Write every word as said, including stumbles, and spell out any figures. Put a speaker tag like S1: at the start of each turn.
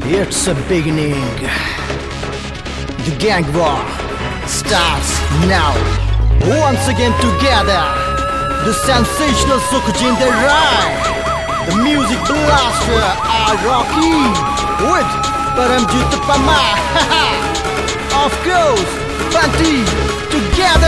S1: It's a beginning. The gang war starts now. Once again together, the sensational Sukujin the ride. The music blaster are Rocky with Paramjit Pama. Of course, Banti together.